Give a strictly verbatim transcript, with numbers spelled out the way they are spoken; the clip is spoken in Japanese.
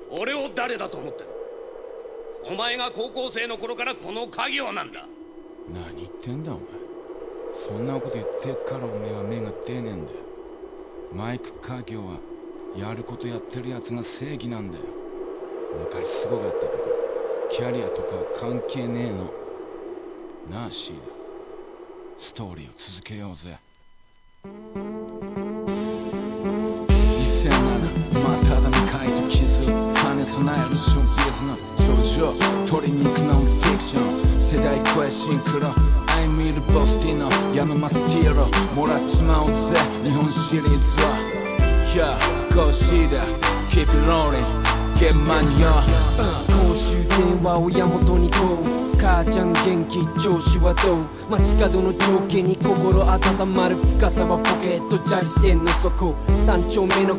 俺を誰だと思ってる？お前が高校生の頃からこの家業なんだ。 何言ってんだお前。そんなこと言ってっからおめえは目が出ねえんだよ。マイク家業はやることやってるやつが正義なんだよ。昔すごかったとかキャリアとかは関係ねえの。なあシーダ、ストーリーを続けようぜ。にせんなな、まあただ未開と傷兼ね備えるショービズの上場、鶏肉ノンフィクション、世代超えシンクロ、アイミルボスティのヤノマスティーロ、もらっちまおうぜ日本シリーズは。Yeah, go see that, keep it rolling, get money on、 公衆電話親元にこう、母ちゃん元気調子はどう、街角の条件に心温まる深さはポケット砂利線の底、三丁目の